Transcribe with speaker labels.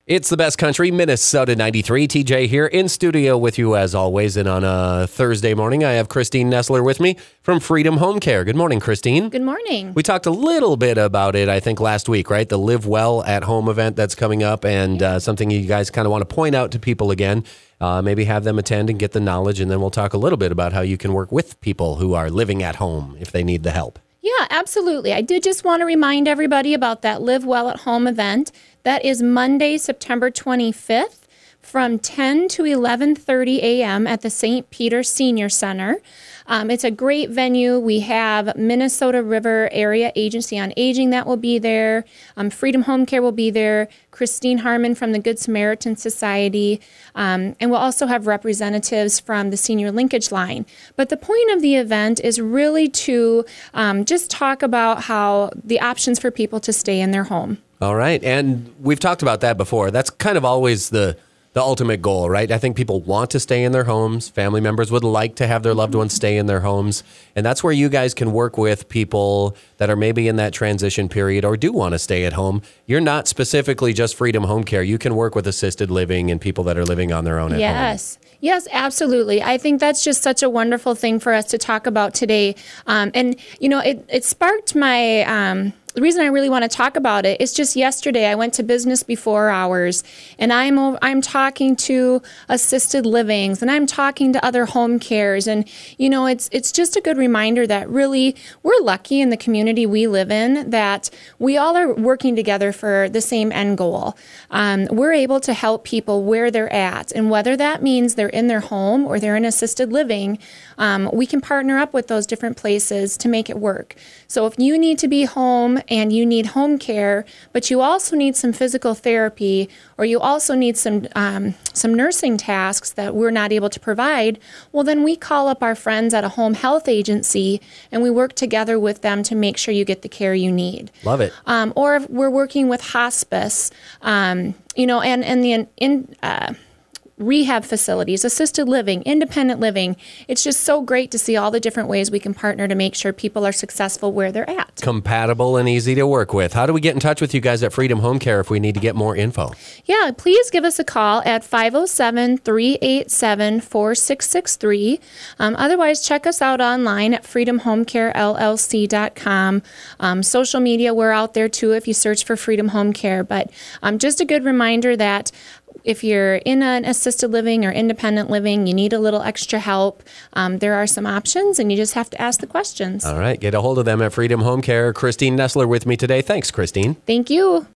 Speaker 1: It's the best country, Minnesota 93. TJ here in studio with you as always. And on a Thursday morning, I have Christine Nestler with me from Freedom Home Care. Good morning, Christine.
Speaker 2: Good morning.
Speaker 1: We talked a little bit about it, I think, last week, right? The Live Well at Home event that's coming up and something you guys kind of want to point out to people again. Maybe have them attend and get the knowledge. And then we'll talk a little bit about how you can work with people who are living at home if they need the help.
Speaker 2: Yeah, absolutely. I did just want to remind everybody about that Live Well at Home event. That is Monday, September 25th from 10 to 11:30 a.m. at the St. Peter Senior Center. It's a great venue. We have Minnesota River Area Agency on Aging that will be there. Freedom Home Care will be there. Christine Harmon from the Good Samaritan Society. And we'll also have representatives from the Senior Linkage Line. But the point of the event is really to just talk about how the options for people to stay in their home.
Speaker 1: All right. And we've talked about that before. That's kind of always the ultimate goal, right? I think people want to stay in their homes. Family members would like to have their loved ones stay in their homes. And that's where you guys can work with people that are maybe in that transition period or do want to stay at home. You're not specifically just Freedom Home Care. You can work with assisted living and people that are living on their own at home.
Speaker 2: Yes, absolutely. I think that's just such a wonderful thing for us to talk about today. And, you know, it sparked my... The reason I really want to talk about it is just yesterday I went to Business Before Hours, and I'm talking to assisted livings, and I'm talking to other home cares, and you know it's just a good reminder that really we're lucky in the community we live in that we all are working together for the same end goal. We're able to help people where they're at, and whether that means they're in their home or they're in assisted living, we can partner up with those different places to make it work. So if you need to be home and you need home care, but you also need some physical therapy, or you also need some nursing tasks that we're not able to provide, well, then we call up our friends at a home health agency and we work together with them to make sure you get the care you need.
Speaker 1: Love it.
Speaker 2: Or if we're working with hospice, and the rehab facilities, assisted living, independent living. It's just so great to see all the different ways we can partner to make sure people are successful where they're at.
Speaker 1: Compatible and easy to work with. How do we get in touch with you guys at Freedom Home Care if we need to get more info?
Speaker 2: Yeah, please give us a call at 507-387-4663. Otherwise, check us out online at freedomhomecarellc.com. Social media, we're out there too if you search for Freedom Home Care. But just a good reminder that if you're in an assisted living or independent living, you need a little extra help, there are some options, and you just have to ask the questions.
Speaker 1: All right. Get a hold of them at Freedom Home Care. Christine Nestler with me today. Thanks, Christine.
Speaker 2: Thank you.